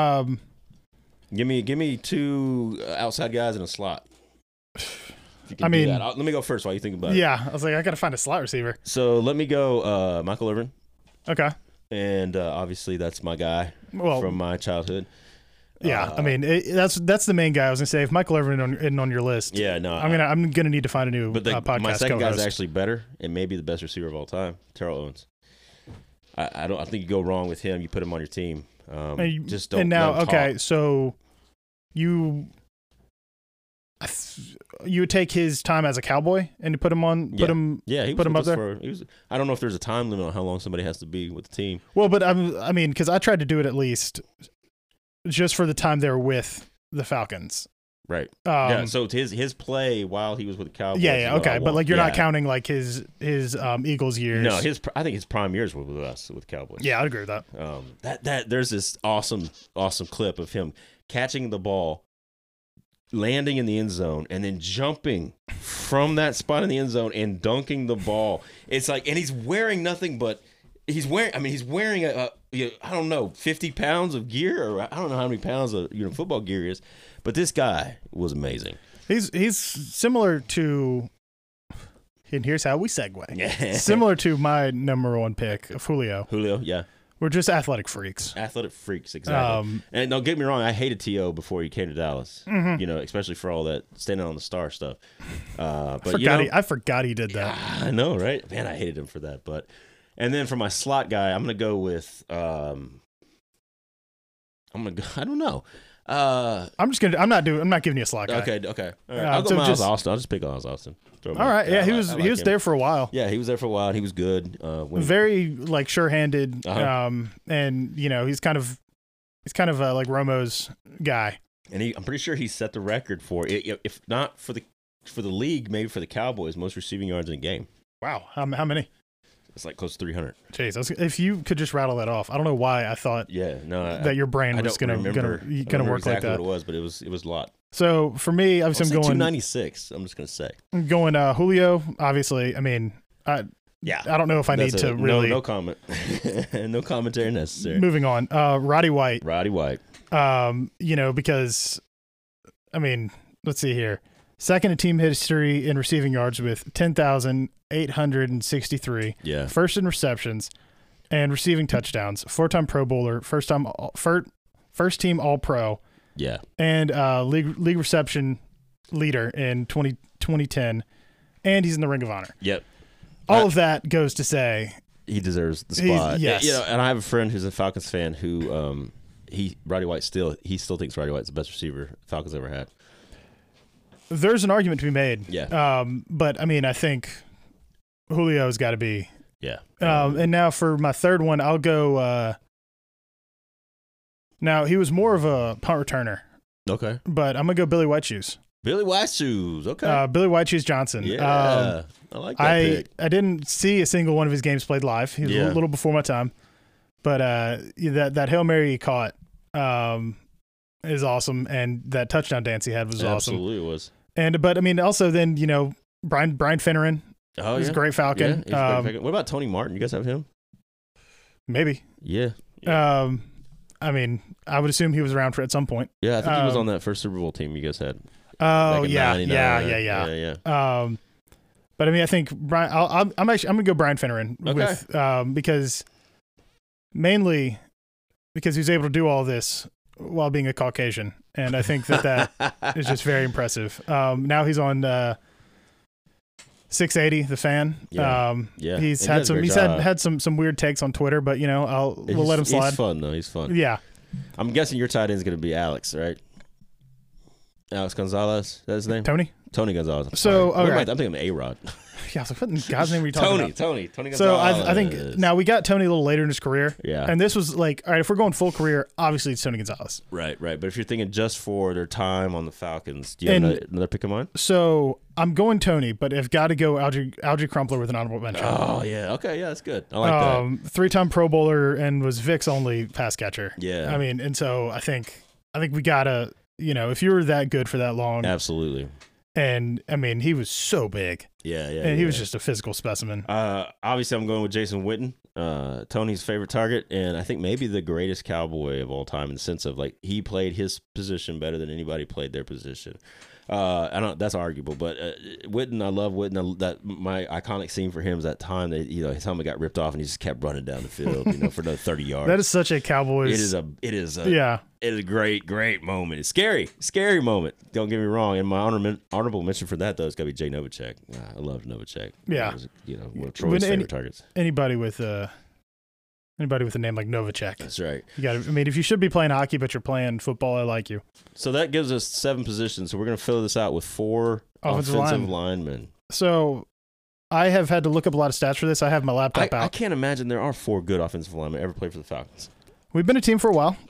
Give me 2 outside guys in a slot. If you can I mean, do that. Let me go first while you think about it. Yeah, I was like, I gotta find a slot receiver. So let me go Michael Irvin. Okay. And obviously that's my guy from my childhood. Yeah, I mean that's the main guy. I was gonna say if Michael Irvin isn't on your list, Yeah, no. I'm gonna need to find a new podcast. My second guy is co-host. actually better and maybe the best receiver of all time, Terrell Owens. I think you go wrong with him. You put him on your team. Just don't. And now, let him okay, talk. so you would take his time as a Cowboy and put him on, Yeah, he was put him with up us there. He was. I don't know if there's a time limit on how long somebody has to be with the team. Well, but I mean, because I tried to do it at least just for the time they were with the Falcons. Right. Yeah. So his play while he was with the Cowboys. Yeah. Okay, but like you're not counting. counting like his Eagles years. No, I think his prime years were with us with Cowboys. Yeah, I'd agree with that. That there's this awesome clip of him catching the ball, landing in the end zone, and then jumping from that spot in the end zone and dunking the ball. It's like, and he's wearing nothing but he's wearing I don't know, 50 pounds of gear, or I don't know how many pounds of football gear is, but this guy was amazing. He's similar to, and here's how we segue. Similar to my number one pick of Julio. Julio, yeah. We're just athletic freaks. Athletic freaks, exactly. And don't get me wrong, I hated T.O. before he came to Dallas. Especially for all that standing on the star stuff. But I forgot he did that. I know, right? Man, I hated him for that. And then for my slot guy, I'm gonna go with I don't know. I'm not giving you a slot guy. Okay. All right. I'll go Miles Austin. I'll just pick Miles Austin. All right. Yeah, he was there for a while. Yeah, he was there for a while. He was good. Very sure-handed. And he's kind of like Romo's guy. And I'm pretty sure he set the record for it, if not for the league, maybe for the Cowboys, most receiving yards in a game. Wow. How many? It's like close to 300. Jeez, if you could just rattle that off. I don't know why I thought that your brain was going to work exactly like that. What it was, but it was a lot. So for me, obviously, I'm going 296. I'm just going to say. I'm going Julio. Obviously, I mean, I don't know if I need to really. No comment. No commentary necessary. Moving on. Roddy White. Because I mean, let's see here. Second in team history in receiving yards with 10,863. Yeah. First in receptions and receiving touchdowns. 4-time Pro Bowler. First team All Pro. Yeah. And league reception leader in 2010. And he's in the Ring of Honor. Yep. All of that goes to say he deserves the spot. Yes. And I have a friend who's a Falcons fan who Roddy White still thinks Roddy White's the best receiver Falcons ever had. There's an argument to be made. Yeah. But I mean, I think Julio's got to be. Yeah. And now for my third one, I'll go. Now he was more of a punt returner. Okay. But I'm gonna go Billy White Shoes. Billy White Shoes. Okay. Billy White Shoes Johnson. Yeah. I like that pick. I didn't see a single one of his games played live. He was a little before my time. But that Hail Mary he caught is awesome, and that touchdown dance he had was awesome. Absolutely was. But I mean, also then Brian Finneran. Oh, he's a great Falcon. Yeah, he's a great Falcon. What about Tony Martin? You guys have him? Maybe. Yeah. I mean, I would assume he was around at some point. Yeah, I think he was on that first Super Bowl team you guys had. Oh yeah. But I mean, I think Brian. I'm gonna go Brian Finneran with because mainly because he's able to do all this while being a Caucasian, and I think that is just very impressive. Now he's on 680, the fan. He's had some weird takes on Twitter, but we'll let him slide. He's fun though. He's fun. Yeah. I'm guessing your tight end is going to be Alex, right? Alex Gonzalez. Is that his name? Tony Gonzalez. So I'm thinking of A-Rod. Yeah, I was like, what in God's name are you talking about? Tony Gonzalez. So I think now we got Tony a little later in his career. Yeah. And this was like, all right, if we're going full career, obviously it's Tony Gonzalez. Right. But if you're thinking just for their time on the Falcons, do you have another pick of mine? So I'm going Tony, but I've got to go Algie Crumpler with an honorable mention. Oh, yeah. Okay, yeah, that's good. I like that. 3-time Pro Bowler and was Vic's only pass catcher. Yeah. I mean, and so I think we got to, if you were that good for that long. Absolutely. And I mean, he was so big. Yeah. And he was just a physical specimen. Obviously, I'm going with Jason Witten, Tony's favorite target, and I think maybe the greatest Cowboy of all time in the sense of like he played his position better than anybody played their position. That's arguable, but Witten, I love Witten. That my iconic scene for him is that time that his helmet got ripped off and he just kept running down the field, for another 30 yards. That is such a Cowboys. It is a great moment. It's scary moment. Don't get me wrong. And my honorable mention for that though is got to be Jay Novacek. I love Novacek. Yeah, one of Troy's favorite targets. Anybody with a name like Novacek. That's right. You got. I mean, if you should be playing hockey, but you're playing football, I like you. So that gives us 7 positions. So we're going to fill this out with 4 offensive linemen. So I have had to look up a lot of stats for this. I have my laptop out. I can't imagine there are 4 good offensive linemen ever played for the Falcons. We've been a team for a while.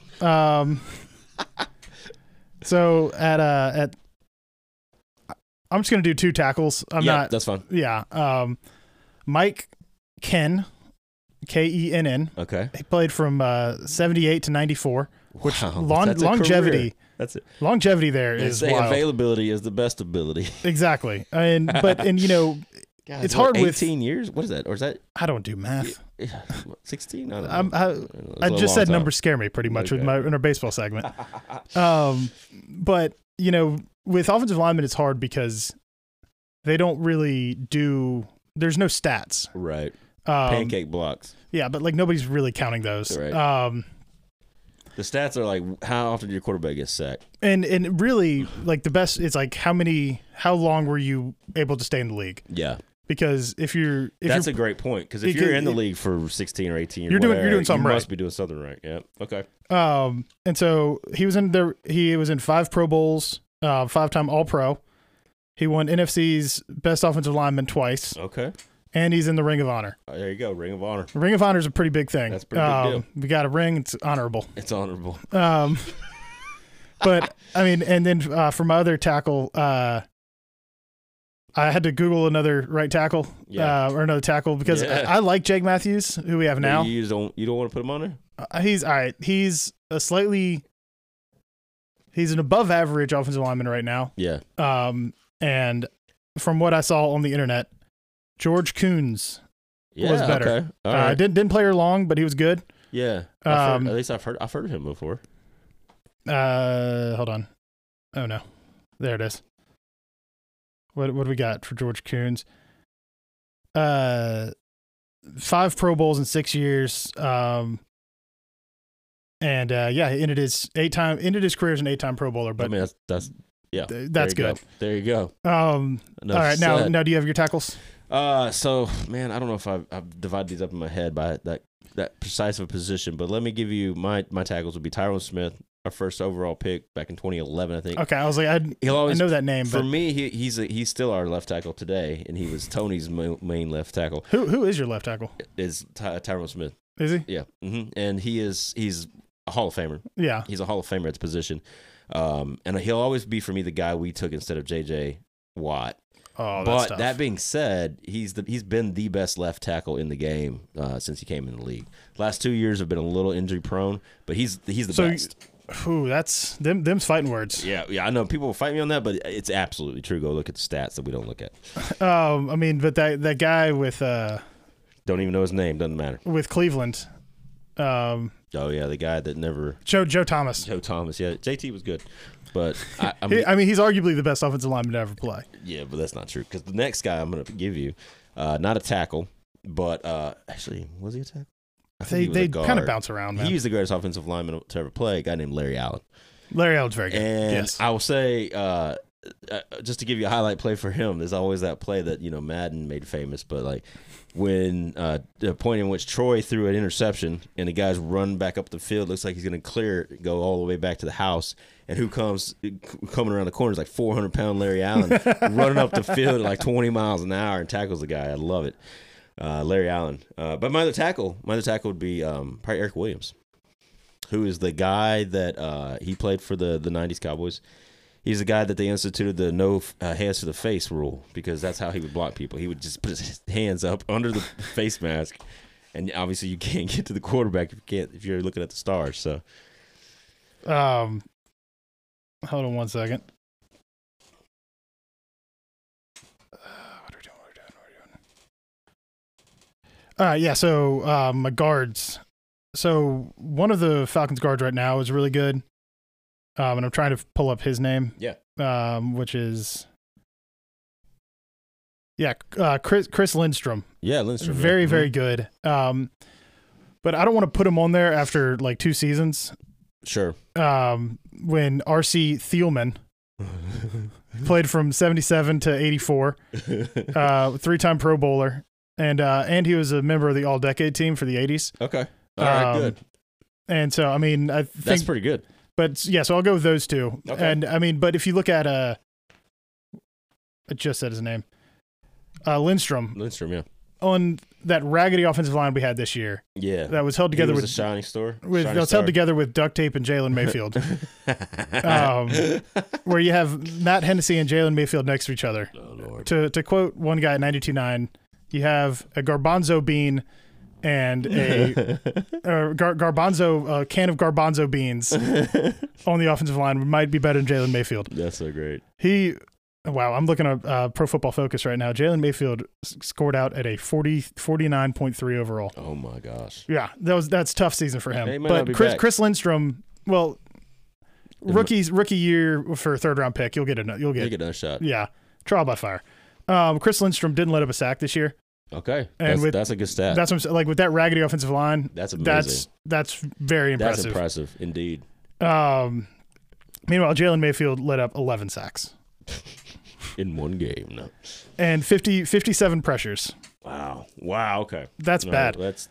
So at I'm just going to do 2 tackles. That's fine. Yeah. Mike Kenn. Kenn. Okay. He played from 78 to 94, which longevity. That's it. Longevity there is wild. Availability is the best ability. Exactly. It's hard with 18 years. What is that? Or is that? I don't do math. 16? I don't know. I just said numbers scare me pretty much in our baseball segment. But, with offensive linemen, it's hard because they don't really there's no stats. Right. Pancake blocks. Yeah, but nobody's really counting those. Right. The stats are like how often did your quarterback get sacked? And really the best is how long were you able to stay in the league? Yeah. Because that's a great point. Because if you're in the league for 16 or 18, you're doing something right. You must be doing something right. Yeah. Okay. And so he was in there. He was in 5 Pro Bowls, 5-time All-Pro. He won NFC's Best Offensive Lineman twice. Okay. And he's in the Ring of Honor. Oh, there you go, Ring of Honor. The Ring of Honor is a pretty big thing. That's a pretty big deal. We got a ring. It's honorable. It's honorable. But I mean, and then for my other tackle, I had to Google another right tackle, or another tackle because I like Jake Matthews, who we have now. You don't want to put him on there? He's all right. He's an above average offensive lineman right now. Yeah. And from what I saw on the internet, George Coons was better. Okay. All right. Didn't play her long, but he was good. Yeah. At least I've heard of him before. Hold on. Oh no, there it is. What do we got for George Coons? 5 Pro Bowls in 6 years. And he ended his career as an 8-time Pro Bowler. But I mean, that's good. There you go. All right, now do you have your tackles? So man, I don't know if I've divided these up in my head by that precise of a position, but let me give you my tackles would be Tyrone Smith, our first overall pick back in 2011, I think. Okay, I was like, I know that name. For me, he's still our left tackle today, and he was Tony's main left tackle. Who is your left tackle? Is Tyrone Smith. Is he? Yeah, and he's a Hall of Famer. Yeah, he's a Hall of Famer at the position, and he'll always be for me the guy we took instead of J.J. Watt. Oh, but tough. That being said, he's been the best left tackle in the game since he came in the league. Last 2 years have been a little injury prone, but he's the best. Ooh, that's them's fighting words. Yeah, I know people will fight me on that, but it's absolutely true. Go look at the stats that we don't look at. I mean, but that guy with don't even know his name. Doesn't matter. With Cleveland. Oh yeah, the guy that never Joe Thomas. Joe Thomas. Yeah, JT was good. But I mean, he's arguably the best offensive lineman to ever play. Yeah, but that's not true because the next guy I'm going to give you, not a tackle, but actually, was he a tackle? They kind of bounce around, man. He was the greatest offensive lineman to ever play, a guy named Larry Allen. Larry Allen's very good. And yes. I will say, just to give you a highlight play for him, there's always that play that Madden made famous, but like when the point in which Troy threw an interception and the guys run back up the field, looks like he's going to clear it, go all the way back to the house, and who coming around the corner is like 400-pound Larry Allen running up the field at like 20 miles an hour and tackles the guy. I love it. Larry Allen. But my other tackle would be probably Eric Williams, who is the guy that he played for the 90s Cowboys. He's the guy that they instituted the no hands to the face rule because that's how he would block people. He would just put his hands up under the face mask, and obviously you can't get to the quarterback if you're looking at the stars. So, hold on one second. What are we doing? Yeah. So my guards. So one of the Falcons guards right now is really good. And I'm trying to pull up his name. Yeah. Which is Chris Lindstrom. Yeah, Lindstrom. Very, very good. But I don't want to put him on there after like 2 seasons. Sure. When R.C. Thielman played from 77 to 84, 3-time Pro Bowler, and he was a member of the All-Decade team for the 80s. Okay. All right, good. And so, I mean, I think that's pretty good. But yeah, so I'll go with those two. Okay. And I mean, but if you look at I just said his name, Lindstrom. Lindstrom, yeah. On that raggedy offensive line we had this year. Yeah. That was held together with a shining star. That was held together with duct tape and Jalen Mayfield. Where you have Matt Hennessy and Jalen Mayfield next to each other. Oh, Lord. To quote one guy at 92.9, you have a garbanzo bean and a garbanzo can of garbanzo beans on the offensive line might be better than Jalen Mayfield. That's so great. Wow, I'm looking at Pro Football Focus right now. Jalen Mayfield scored out at a 49.3 overall. Oh my gosh. Yeah, that's tough season for him. He might not be But back. Chris Lindstrom, well, rookie year for a 3rd round pick, you'll get another shot. yeah, trial by fire. Chris Lindstrom didn't let up a sack this year. Okay, And that's a good stat. That's what I'm saying, like with that raggedy offensive line. That's amazing. That's very impressive. That's impressive indeed. Meanwhile, Jalen Mayfield let up 11 sacks In one game, no. and 57 pressures. Wow. Okay. That's No, bad. That's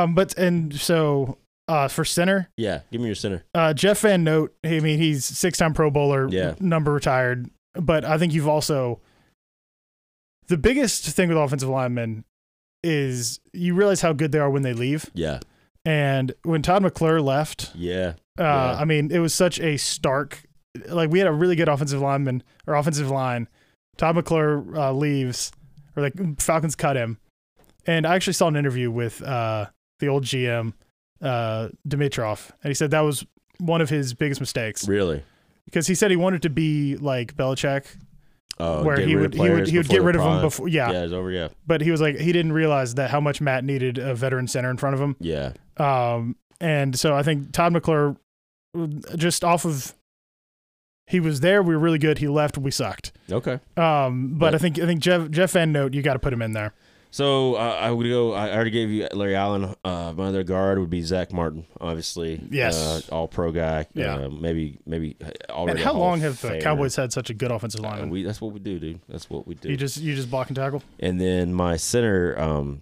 For center, yeah. Give me your center. Jeff Van Note. I mean, he's 6-time Pro Bowler. Yeah. Number retired. But I think you've also the biggest thing with offensive linemen is you realize how good they are when they leave. Yeah. And when Todd McClure left, Yeah. I mean, it was such a stark. Like we had a really good offensive lineman or offensive line. Todd McClure leaves, or like Falcons cut him. And I actually saw an interview with the old GM Dimitrov, and he said that was one of his biggest mistakes. Really? Because he said he wanted to be like Belichick, where he would get rid of them before. Yeah, it's over. Yeah, but he was like he didn't realize that how much Matt needed a veteran center in front of him. Yeah. And so I think Todd McClure, just off of, he was there. We were really good. He left. We sucked. Okay. But I think Jeff Van Note, you got to put him in there. So I would go. I already gave you Larry Allen. My other guard would be Zach Martin, obviously. Yes. All pro guy. Yeah. Maybe already. And how a Hall long of have the Famer. Cowboys had such a good offensive line? That's what we do, dude. That's what we do. You just block and tackle. And then my center.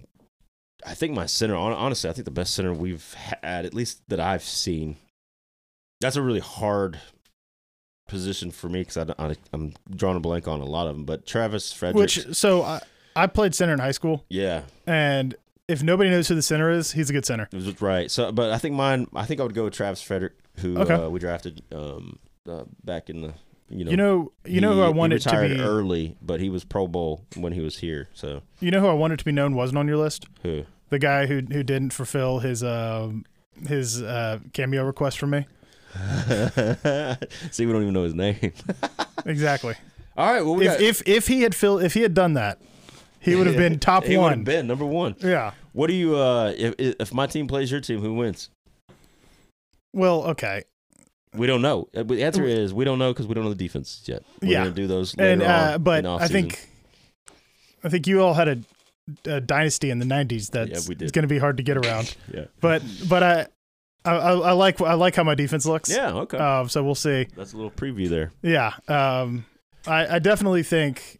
I think my center. Honestly, I think the best center we've had, at least that I've seen. That's a really hard position for me because I'm drawing a blank on a lot of them. But Travis Frederick. I played center in high school. Yeah. And if nobody knows who the center is, he's a good center. Right. So, but I think I would go with Travis Frederick, who we drafted back in the, you know who I wanted to be early, but he was Pro Bowl when he was here. So, you know who I wanted to be known wasn't on your list? Who? The guy who didn't fulfill his cameo request from me. See, we don't even know his name. Exactly. All right. Well, if he had done that, he would have been top he one. Would have been number one. Yeah. What do you? If my team plays your team, who wins? Well, okay. We don't know. The answer is we don't know because we don't know the defense yet. We're gonna do those later on. But in I think you all had a dynasty in the '90s that's going to be hard to get around. Yeah. But I like how my defense looks. Yeah. Okay. So we'll see. That's a little preview there. Yeah. I definitely think.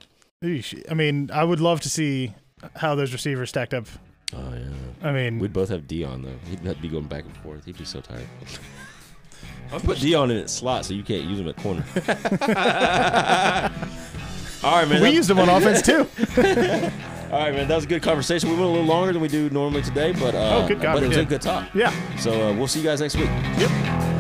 I mean, I would love to see how those receivers stacked up. Oh yeah. I mean, we'd both have Dion though. He'd be going back and forth. He'd be so tired. I'll put Dion in its slot so you can't use him at corner. All right, man. We used him on offense too. All right, man. That was a good conversation. We went a little longer than we do normally today, but good God, but it was a good talk. Yeah. So we'll see you guys next week. Yep.